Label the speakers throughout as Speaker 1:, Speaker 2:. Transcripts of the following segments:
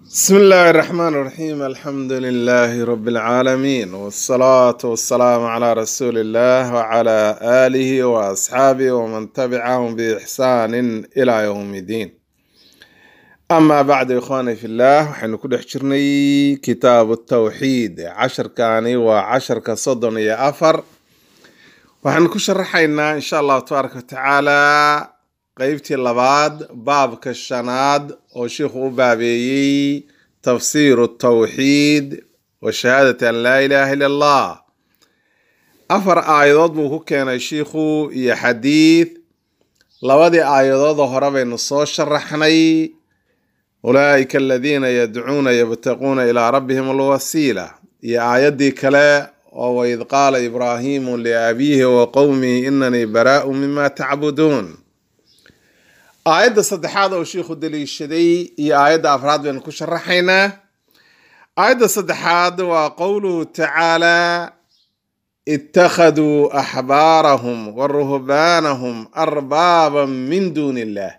Speaker 1: بسم الله الرحمن الرحيم. الحمد لله رب العالمين، والصلاة والسلام على رسول الله وعلى آله وأصحابه ومن تبعهم بإحسان إلى يوم الدين. أما بعد إخواني في الله، وحين كل حجرني كتاب التوحيد 10 كاني و10 كصدن يا أفر، وحين كشرحينا إن شاء الله تبارك وتعالى قيبتي اللباد باب كالشناد وشيخ بابي تفسير التوحيد وشهادة أن لا إله إلا الله. أفر آيضات بوكو كان الشيخ يا حديث لبادي آيضات ظهر بين الصوت شرحني أولئك الذين يدعون يبتغون إلى ربهم الوسيلة. يا آيات كلا وإذ قال إبراهيم لأبيه وقومه إنني براء مما تعبدون. آيات صدحات وشيخ دليشدي هي آيات أفراد بين كشرحينا. آيات صدحات وقوله تعالى اتخذوا أحبارهم ورهبانهم أربابا من دون الله.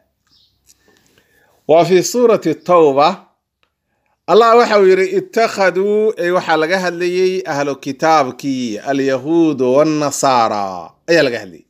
Speaker 1: وفي سورة التوبة الله وحوير اتخذوا أي وحلقها لي أهل كتابك اليهود والنصارى أي لقها لي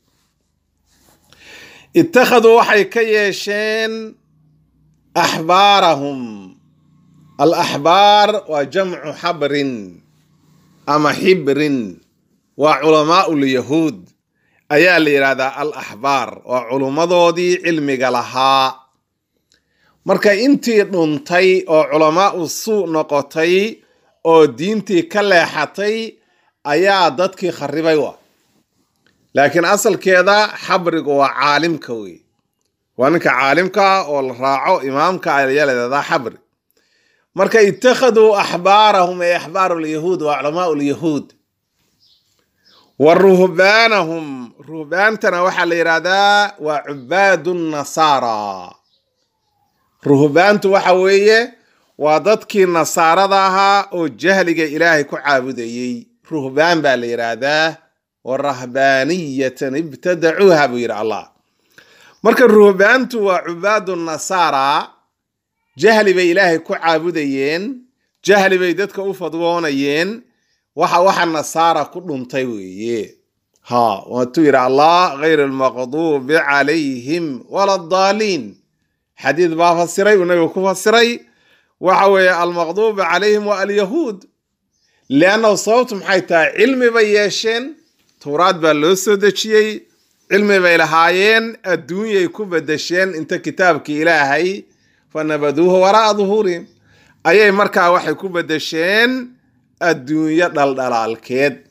Speaker 1: اتخذوا وحي كيشين أحبارهم. الأحبار وجمع حبر أما حبر وعلماء اليهود أيا ليرادا الأحبار وعلماء دي علمي لها marka intii dhuntay oo culama suu noqotay oo diintii ka leexatay ayaa dadkii kharibay laakiin asalkeeda xabrigu waa caalimka weey waa ninka caalimka oo la raaco imaamka ayaa leedahay xabri. marka ittakhaduu ahbaarahum ay ahbaarul yahuud wa ulamaaul yahuud wa ruhbaanahum. ruhbaantana waxa la yiraahdaa waa ubaadun nasara. ruhbaantu waxa weeye waa dadkii nasaarada ahaa oo jahliga ilaahay ku caabudayay. ruhbaan baa la yiraahdaa warahbaaniyatan ibtadacuha buu yiri Allah. marka ruhbaantu waa ubaadu nasara, jahli bay ilaahay ku caabudayeen, jahli bay dadka u fadwoonayeen, waxa nasaara ku dhuntay weeye. wa tu yiri Allah ghayr al-maghdubi alayhim wala ad-dallin. حديث بابا فسري ونبي كوفا فسري وحوي المغضوب عليهم واليهود، لأنه صوتهم حيث علمي بيشين تورات بالوسودشي علمي بيلهايين الدنيا يكون بدشين انت كتابك إلهي فنبذوه وراء ظهورهم. أي مركا وحي يكون بدشين الدنيا دلال كيد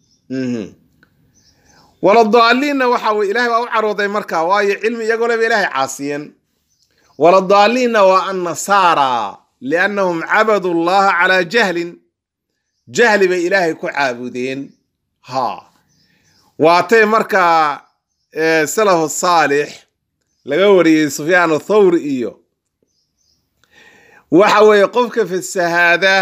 Speaker 1: ولا الضالين وحوي إلهي وعروضي مركا واي علمي يقول بإلهي عاصيين. ولا الضالين والنصارى لأنهم عبدوا الله على جهل بإلهي كعابدين. واتي مركا سلف الصالح لغوري سفيان الثوري وحوى يقفك في السهادة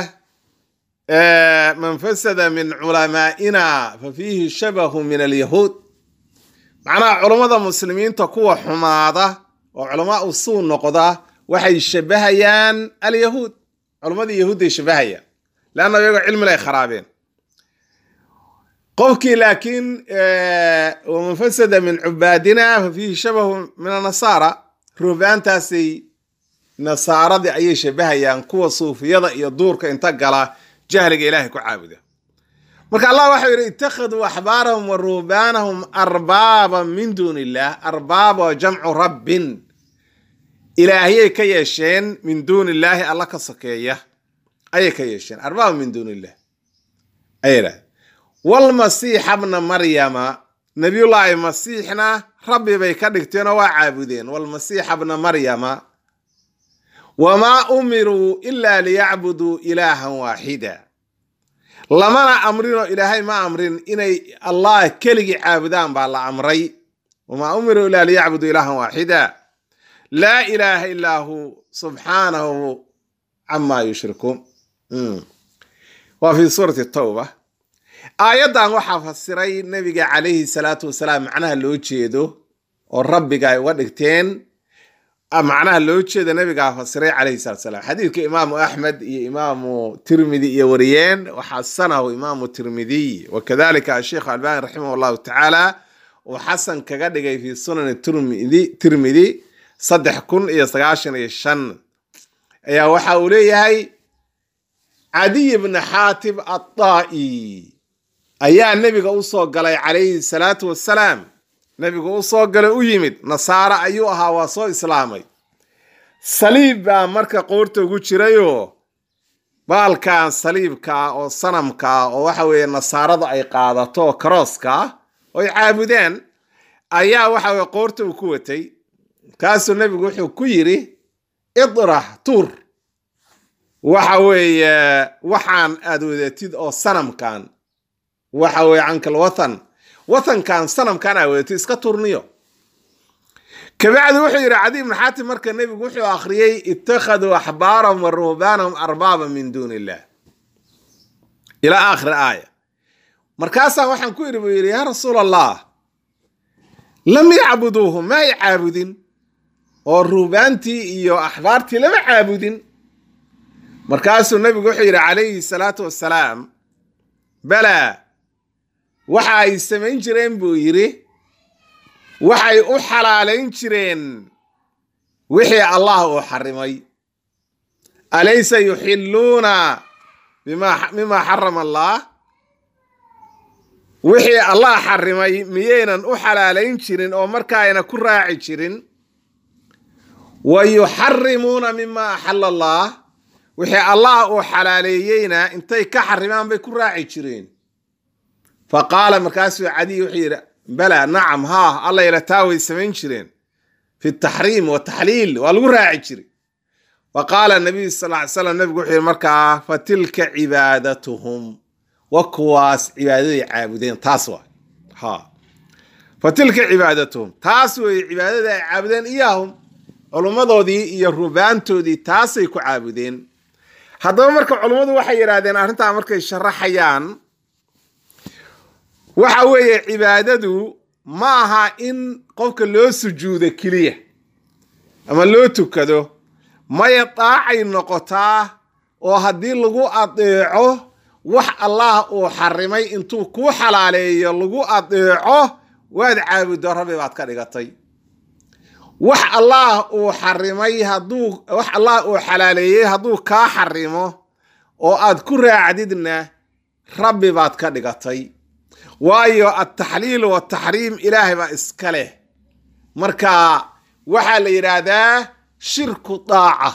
Speaker 1: من فسد من علمائنا ففيه شبه من اليهود. معنى علماء المسلمين تقوى حماضة وعلماء الصون نقضة وحي يشبهيان اليهود. علماء اليهود يشبهيان لأنه يقول علم لا خرابين قوكي. لكن ومن فسد من عبادنا ففيه شبه من النصارى. رهبان تاسي نصارى دي أي شبهيان قوة صوفية يدور كإنتقل جهل إلهي كعابده. مركا الله وحي اتخذوا أحبارهم ورهبانهم أربابا من دون الله. أرباب وجمع رب إلهي كيشين من دون الله الله كسكية أي كيشين أرباب من دون الله أي لا. والمسيح ابن مريم نبي الله مسيحنا ربي بيكدكتنا وعابدين. والمسيح ابن مريم وما أمروا إلا ليعبدوا إلها واحدا. لما أمرنا إلهي ما أمرين إني الله كلي عابدان بالله أمري. وما أمروا إلا ليعبدوا إلها واحدا لا إله إلا هو سبحانه عما يشركون. وفي سورة التوبة آيات وحا فسري النبي عليه الصلاة والسلام معناها اللي وجهده والرب قاي ودقتين معناها لو تشهد النبي قال فسري عليه الصلاة والسلام حديث إمام أحمد إمام ترمذي وريان وحسنه إمام الترمذي وكذلك الشيخ الألباني رحمه الله تعالى وحسن كقد في سنن الترمذي صدح كن يسقاشن يشن يا وحولي هاي عدي بن حاتم الطائي أيها النبي قال عليه الصلاة والسلام نبي قال ويمد نصارى أيها وصو إسلامي صليب مركا قورته وجيريو بالكان صليبكا أو صنمكا أو وحوي نصارى أي قادتو كروسكا أي عابدين أيها وحوي قورته وكوتي كاسو النبي وحو كيري اضرح طور وحوي وحان أدودتيد أو صنم كان وحوي عنك الوطن وطن كان صنم كان أودتي اسكا تورنيو كبعد وحي عدي بن حاتم مركا النبي وحي آخريي اتخذوا أحبارهم ورهبانهم أربابا من دون الله إلى آخر آية مركاسا وحن كويري يا رسول الله لم يعبدوهم ما يعابدين والرهبانتي إيو أحبارتي لم يعابدين مركاسا النبي وحي عليه الصلاة والسلام بلى waxay sameyn jireen buu yiri waxay u xalaaleyn jireen wixii Allah uu xarimay alaysa yuhilluna bima harrama Allah wixii Allah xarimay miyeenan u xalaaleyn jirin oo markaa ayna ku raaci jirin wa yuharrimuna mimma ahalla Allah wixii Allah uu xalaaleeyayna intay ka xarimaan bay ku raaci jireen فقال مركاسو عدي وحيرة بلى نعم ها الله يلتاوي سمين شرين في التحريم والتحليل والوراعي شرين وقال النبي صلى الله عليه وسلم نبي وحيرة مركا فتلك عبادتهم وكواس عبادة عابدين تاسوا ها فتلك عبادتهم تاسوا عبادة عابدين إياهم علماء دي يربانتو دي تاسوا عابدين هذا مركا علماء وحيرة دين أرنتا مركا يشرحيان waxa weeye cibaadadu ma aha in qofka loo sujuudo kaliya ama loo tukado ma yataacay noqotaa oo hadii lagu adeeco wax Allah uu xarimay intuu ku xalaaleeyo lagu adeeco waad caabudo rabbi baad ka dhigatay wax Allah uu xarimay wax Allah uu xalaaleeyay haduu ka xarimo oo aad ku raacdidna rabbi baad ka dhigatay وايو التحليل والتحريم إلهي با اسكاله مركا وحا ليرادا شرك طاعة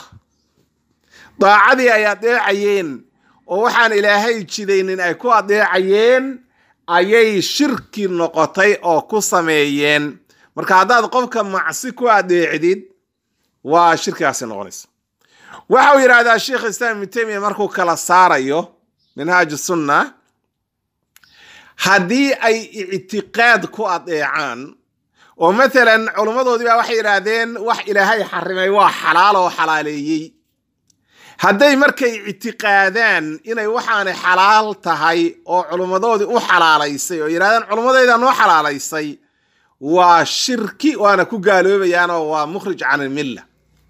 Speaker 1: طاعة دي ايا ديعيين ووحان إلهي جدين اي كوا ديعيين ايي شرك نقطي او كساميين مركا هداد قفك معسي كوا ديعديد وشرك ياسين غنس وحا يرادا الشيخ الإسلام ابن تيمية مركو كلا ساريو منهاج السنة haddii ay i'tiqaad ku adeecaan oo مثلا culimadoodii baa waxay yiraahdeen wax ilaahay xarimay waa xalaal oo xalaaleeyay hadday markay i'tiqaadaan inay waxaan xalaal tahay oo culimadoodii u xalaalaysay oo yiraahdaan culimadayda noo xalaalaysay waa shirki waana ku gaaloobayaan oo waa mukhrij can al-milla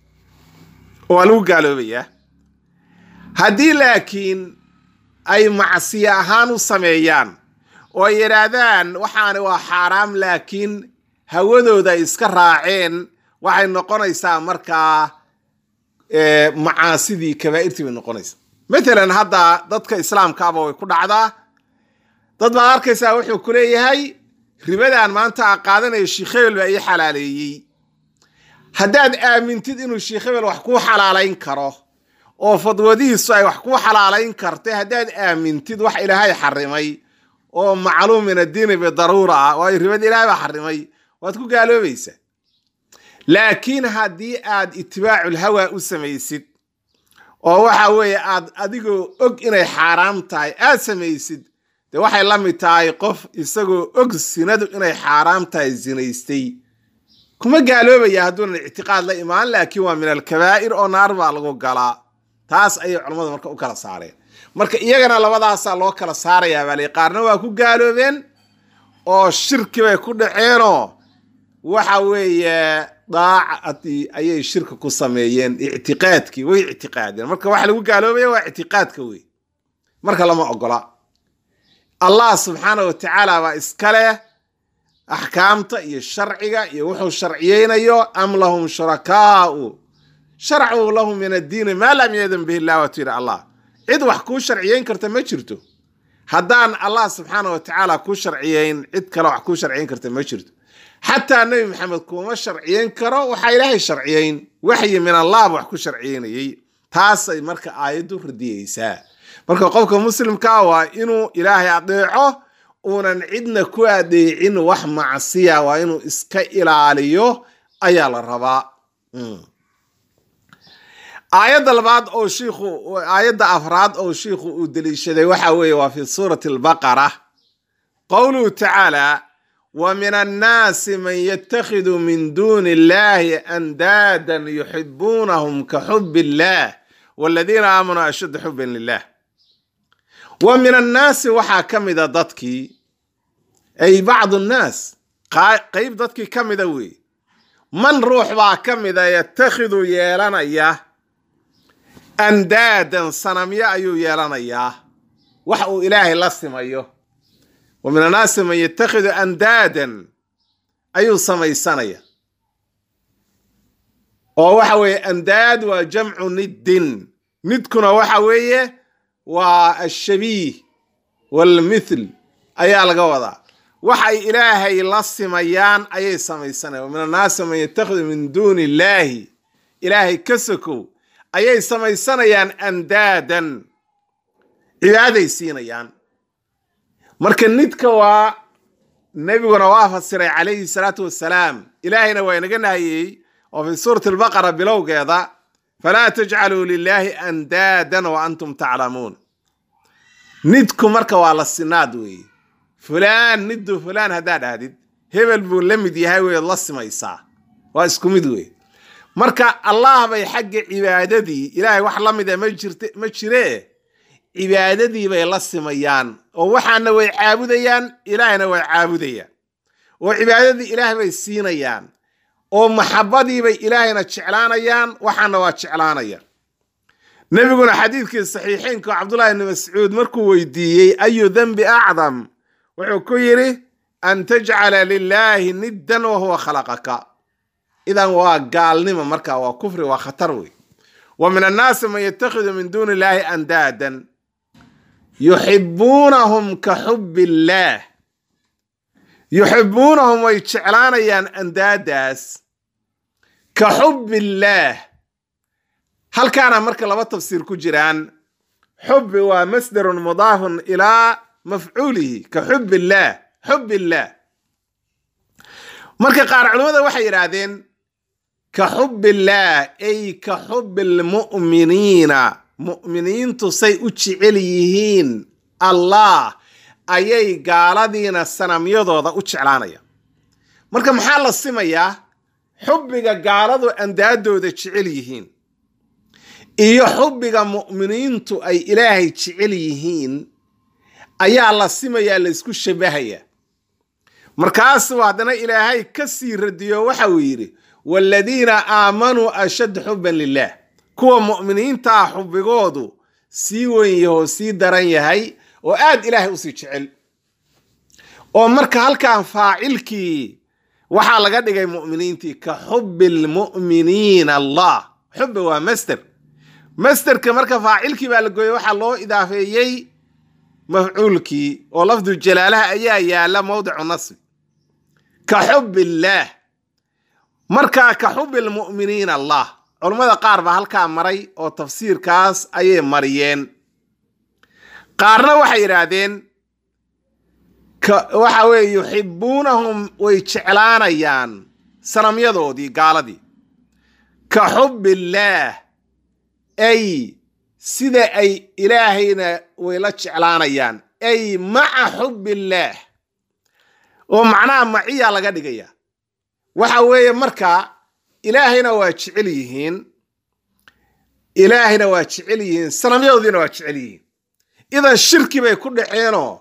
Speaker 1: oo lagu gaaloobayaa haddii laakiin ay macsiyo ahaan u sameeyaan oo yiraahdaan waxaan waa xaraam laakiin hawadooda iska raaceen waxay noqonaysaa markaa macaasidii kabaa'irtii bay noqonaysaa مثلا hadda dadka islaamka aba way ku dhacdaa dad baa arkaysaa wuxuu ku leeyahay ribadan maanta qaadanay sheekhevel baa ay xalaaleeyay haddaad aamintid inuu sheekhevel wax ku xalaaleyn karo oo fadwadiisu ay wax ku xalaaleyn kartay haddaad aamintid wax ilaahay xarimay oo macluum min ad-diin bi daruura oo ay ribada ilaahay xarimay waad ku gaaloobaysaa laakiin hadii aad itibaacu hawa u samaysid oo waxa weeye aad adigoo og inay xaraam tahay aad samaysid de waxay la mid tahay qof isagoo og sinadu inay xaraam tahay zinaystay kuma gaaloobaya hadduu i'tiqaad la imaan laakiin waa min al-kabaa'ir oo naar baa lagu galaa taas ay culimadu marka u kala saareen marka iyagana labadaas loo kala saarayaa baa qaarna waa ku gaaloobeen oo shirki bay ku dhaceeno waxa weeye daacati ayay shirka ku sameeyeen ictiqaadkii way ictiqaadeen marka waxa lagu gaaloobaya waa ictiqaadka wey marka lama ogola Allah subhanahu wa ta'ala waa iskale axkaamta iyo sharciga iyo wuxuu sharciyeynayo am lahum shurakaa'u shar'u lahum min ad-din ma lam yadan bihi Allah wa ta'ala Allah cid wax ku sharciyeyn karta ma jirto haddaan Allah subhanahu wa ta'ala ku sharciyeyn cid kale wax ku sharciyeyn karta ma jirto حتى النبي محمد كوما شرعيين كرو وحي لهي شرعيين وحي من الله وحكو شرعيين تاسي مركا آيدو رديسا مركا قوك مسلم كاوا إنو إلهي أطيعه وننعدنا كوا ديعين وح معصية وإنو إسكا إلاليو أيال الرباء آيات البعض أو شيخو آيات أفراد أو شيخو دليشة وحاوي وفي سورة البقرة قوله تعالى ومن الناس من يتخذ من دون الله أندادا يحبونهم كحب الله والذين آمنوا أشد حبا لله ومن الناس وحا كمدا ضدكي أي بعض الناس قيب ضدكي كمدا وي من روح با كمدا يتخذ يالنا إياه أندادا صنميا أيو يالنا إياه وحو إلهي لسم أيوه ومن الناس من يتخذ أندادا أي سمي سنية وحوي أنداد وجمع ند ندكنا وحوي والشبيه والمثل أي الجوضة وحي إلهي للسميان أي سمي سنة ومن الناس من يتخذ من دون الله إلهي كسكو أي سمي سنيان أندادا عبادي سينيان marka nidka waa nabiguna waa fasiray calayhi salaatu wassalaam ilaahina waa inaga nahayay oo fi suurat al-baqara bilowgeeda fala taj'alu lillahi andadan wa antum ta'lamun nidku marka waa la sinaad weey fulaan nidu fulaan hadaa dhaadid hebel buu la mid yahay way la simaysaa waa isku mid weey marka allah bay xagga cibaadadii ilaahay wax la mid ma jiree cibaadadii bay la simayaan oo waxaana way caabudayaan ilaahina way caabudayaan oo cibaadadii ilaahay bay siinayaan oo maxabadii bay ilaahina jeclaanayaan waxaana waa jeclaanayaan nabiguna xadiidkii saxiixeynka Abdullah ibn Mas'ud markuu weydiiyay ayu dhanbi a'zam wuxuu ku yiri an taj'ala lillahi niddan wa huwa khalaqaka idan waa gaalnimo marka waa kufri waa khatar way wa min an-nas man yattakhidhu min duni Allahi andadan يحبونهم كحب الله يحبونهم ويجعلانيان أنداداس كحب الله هل كان مركا لما تفسير كجران حب ومصدر مضاف إلى مفعوله كحب الله حب الله مركا قارع علماء وحي رادين كحب الله أي كحب المؤمنين مؤمنين تصي أجعليهين الله أيي قالدين السنم يضوض أجعلانيا مركا محال السمية حبك قالدو أندادو ذا تجعليهين إيو حبك مؤمنين تو أي إلهي تجعليهين أي الله السمية اللي اسكو الشبهية مركاس وعدنا إلهي كسير رديو وحويري والذين آمنوا أشد حبا لله كوا مؤمنين تا حبigoodu sii weyn yahay sii daran yahay oo aad ilaahay u sii jecel oo marka halkaan faacilkii waxa laga dhigay mu'miniintii ka hubbil mu'miniin Allah hubbi waa masdarka marka faacilkii baa la gooyay waxa loo idaafeeyay mafcuulkii oo lafdu jalaalaha ayaa yaala mawdicu nasb ka hubbillah marka ka hubbil mu'miniin Allah علماء قاربة هالكا مري أو تفسير كاس أي مريين قارنا وحيرادين وحوي يحبونهم ويتشعلانيان سنم يدو دي قال دي كحب الله أي سيدة أي إلهينا ويلتشعلانيان أي مع حب الله ومعناه معية لقدقية وحوي مركا إلهنا واجعليهن سنميودينا واجعليهن إذا الشرك بيكون دحينو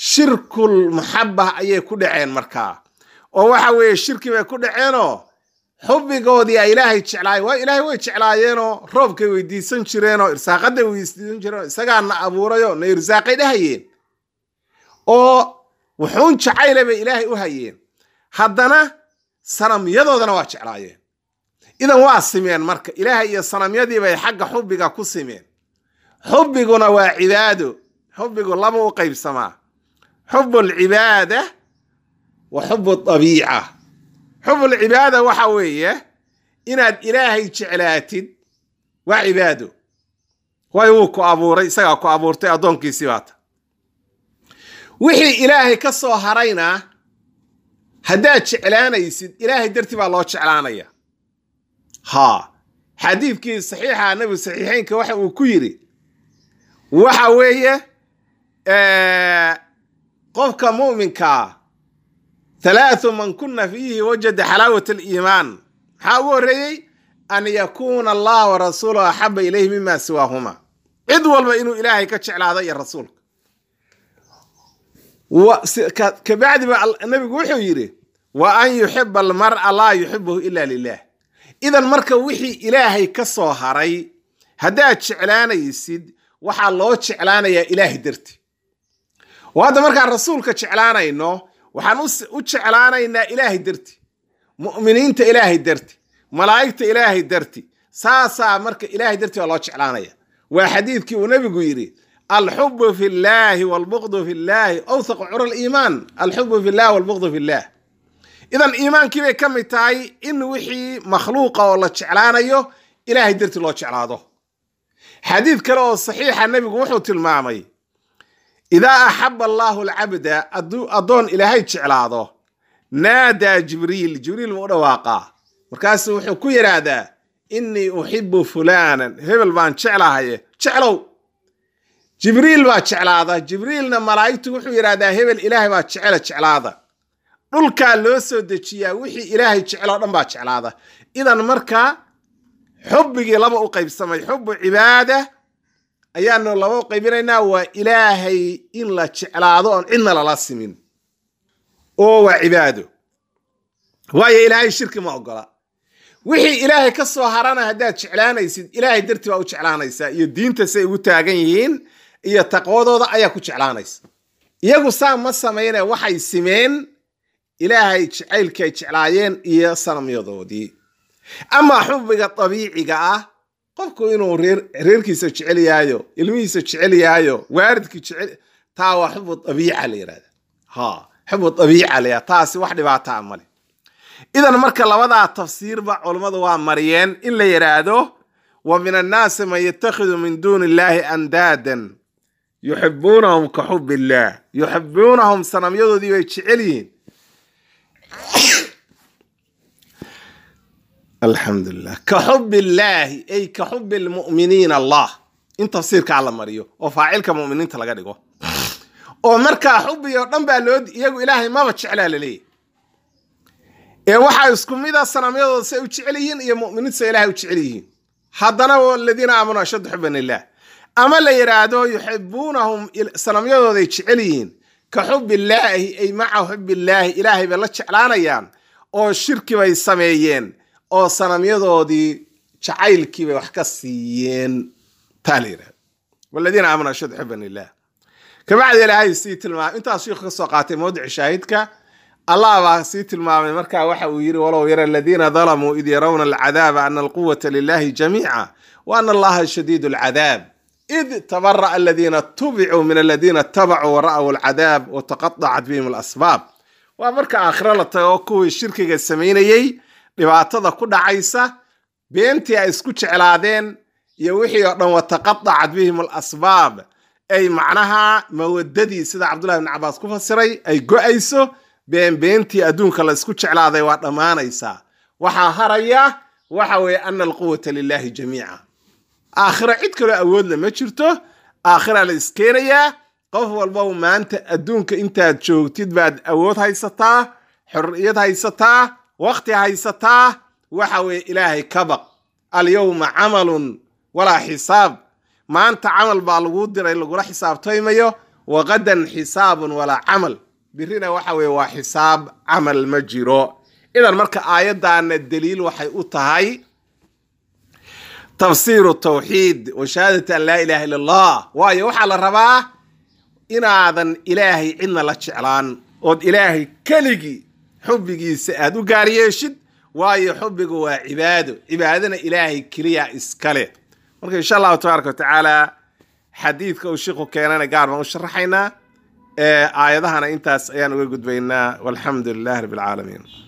Speaker 1: shirkul maxabba ayay ku dhaceen markaa oo waxa weeye shirki bay ku dhaceenoo xubbigoodii ay ilaahay jeclaayeen waa ilaahay way jeclaayeenoo roobkay weydiisan jireenoo irsaaqaday weydiisan jireen isagaana abuurayoo na irsaaqay dhahayeen oo wuxuun jacayle bay ilaahay u hayeen haddana sanamyadoodana waa jeclaayeen idan waa simeen marka ilaahay iyo sanamyadii bay xagga xubbiga ku simeen xubbiguna waa cibaado xubbigu laba u qaybsamaa xubbu alcibaada wa xubbu dabiica xubbu alcibaada waxa weeye inaad ilaahay jeclaatid waa cibaado waayo wuu ku abuuray isagaa ku abuurtay addoonkiisii baata wixii ilaahay ka soo harayna haddaad jeclaanaysid ilaahay dartii baa loo jeclaanaya xadiidkii saxiixa nabi saxiixeynka waxa uu ku yidhi waxa weeye qofka mu'minkaa ثلاث من كنا فيه وجد حلاوة الإيمان حاول رأي أن يكون الله ورسوله أحب إليه مما سواهما عدوال ما إنه إلهي كتشعل هذا الرسول كبعد ما النبي وحي يري وأن يحب المرء لا يحبه إلا لله إذا المركة وحي إلهي كصهري هذا تشعلان يسيد وحا الله تشعلان يا إلهي درتي وهذا مركة الرسول كتشعلان إنه waxaan u jeclaanaynaa ilaahay darti mu'miniinta ilaahay darti malaa'igta ilaahay darti saasaa marka ilaahay darti waa loo jeclaanaya waa xadiidkii uu nabigu yidhi alxubbu fi llaahi walbuqdu fi llaahi awthaqu cura aliimaan alxubbu fi llahi walbuqdu fi llah idan iimaankii bay ka mid tahay in wixii makhluuqa oo la jeclaanayo ilaahay darti loo jeclaado xadiid kale oo saxiixa nabigu wuxuu tilmaamay إذا أحب الله العبد أدون إلهي تشعلاده نادى جبريل مؤرواقا مركز وحكو يرادا إني أحب فلانا هبل بان تشعلاه تشعلو جبريل با تشعلاده جبريل ملايكته وحو يرادا هبل إلهي با تشعلاده دولكا لو سو دجيا وحي إلهي تشعلو دن با تشعلاده إذا مركا حبي لما أقيبسمay حب عباده ayaanu laba qaybinaynaa waa ilaahay in la jeclaado oon cidna lala simin oo waa cibaado waayo ilaahay shirki ma ogola wixii ilaahay ka soo harana haddaad jeclaanaysid ilaahay dartii baa u jeclaanaysaa iyo diinta say ugu taagan yihiin iyo taqwadooda ayaa ku jeclaanaysa iyagu saa ma samayne waxay simeen ilaahay jacaylkay jeclaayeen iyo sanamyadoodii ama xubbiga dabiiciga ah qofku inuu reerkiisa jecel yaayo ilmihiisa jecel yaayo waaridkii jecel taa waa xubbu dabiica la yiraahdo xubbu dabiica la taasi wax dhibaato ah male idan marka labada tafsiirba culimadu waa mariyeen in la yiraahdo wa min an-nas man yattakhidhu min duni Allahi andadan yuhibbunahum ka hubbillah yuhibbunahum sanamyadoodii way jecel yihiin الحمد لله كحب الله أي كحب المؤمنين الله انت تفسيرك على مريو وفاعلك مؤمنين تلقى دغو او marka xubbi iyo dhan baa loo iyagu ilaahay ma jeclaa leeyahay waxa isku mid ah sanamyadooda say u jecel yihiin iyo mu'miniinta ilaahay u jecel yihiin haddana walladina aamanu ashad hubban lillah ama la yiraahdo yuhibbunahum sanamyadooda ay jecel yihiin ka xubbi illaahi ay ma'a xubbi illaahi ilaahay baa la jeclaanayaan oo shirki bay sameeyeen oo sanamyadoodii jacaylkii bay wax ka siiyeen taaliira walladina aamanu ashad hubban lillah kabacdi ilaahay sii tilmaamay intaas sheekhu ka soo qaatay mawduuc shaahidka الله baa sii tilmaamay marka waxa uu yiri walaw yara alladina zalamu id yarawna al'adaba anna alquwwata lillahi jami'a wa anna allaha shadidul 'adab id tabarra alladina tubi'u min alladina tabau wa ra'aw al'adab wa taqatta'at bihim al'asbab wa marka aakhira la tago kuwii shirkiga sameeyay dhibaatada ku dhacaysa beentii ay isku jeclaadeen iyo wixii oo dhan wa taqatta'at bihim al'asbab ay macnaha mawadadii sida Abdullah ibn Abbas ku fasiray ay go'ayso beentii adduunka la isku jeclaaday waa dhamaanaysa waxa haraya waxa weey an alquwwata lillahi jami'a aakhira cid kale awood lama jirto aakhira la iskeenaya qof walba maanta adduunka intaad joogtid baad awood haysataa xurriyad haysataa waqti haysataa waxa weey ilaahay kabaq al yawma amalun wala hisaab maanta amal baa lagu diray lagu xisaabtaymayo wa gadan hisaabun wala amal birina waxa weey waa xisaab amal ma jiro idan marka aayaddaana daliil waxay u tahay tafsiiru tawxiid wa shahaadati an laa ilaaha illa allah waayo waxaa la rabaa inaadan ilaahay cidna la jeclaan ood ilaahay keligii xubbigiisa aad u gaar yeeshid waayo xubbigu waa cibaado cibaadana ilaahay keliya iskale marka insha allahu tabaaraka watacaala xadiidka uu sheekhu keenana gaar baan u sharaxaynaa aayadahana intaas ayaan uga gudbaynaa walxamdu lilahi rabbi alcaalamiin